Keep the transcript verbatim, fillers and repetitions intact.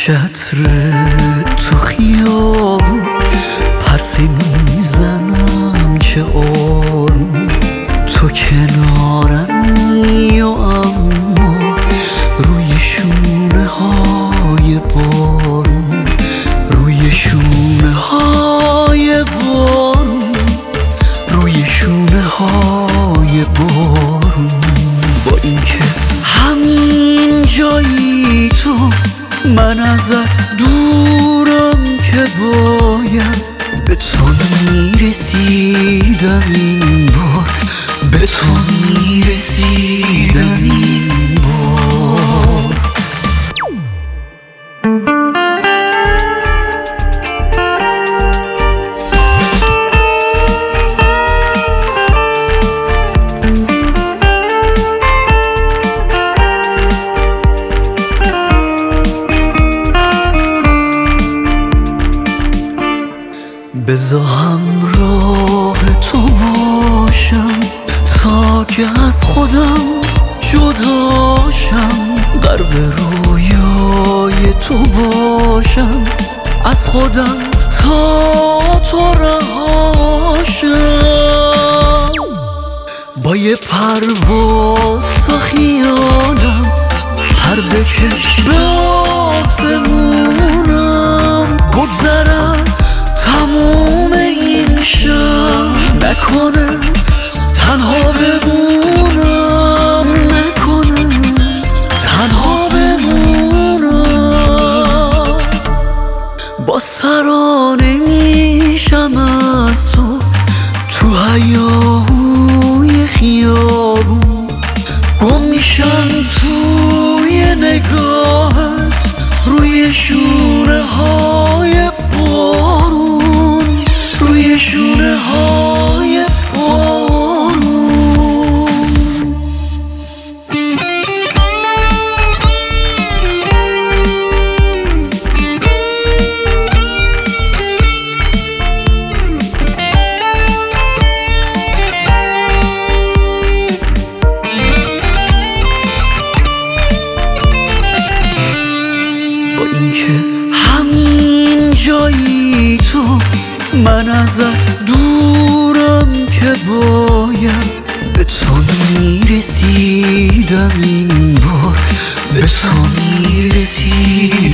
چتر تو خیابون پرسه میزنم چه آروم، تو کنارمی و اما روی شونه های بارون، روی شونه های بارون، روی شونه های بارون. با اینکه همین جایی تو من ازت دورم که باید به تو میرسیدم این بار، به تو میرسیدم این بار. بذار همراه تو باشم تا که از خودم جداشم، غرق رویای تو باشم، از خودم تا تو رهاشم. با یه پرواز تا خیالم پر بکش به آسمونم، گذر از تموم این شب نکنه تنها بمونم، نکنه تنها بمونم. با سرانه میشم از تو تو هیاهوی خیابون، گم میشم توی نگاهت روی شونه های بارون، روی شونه های بارون. با اینکه همین جایی تو من ازت دورم که باید به تو میرسیدم این بار، به تو میرسیدم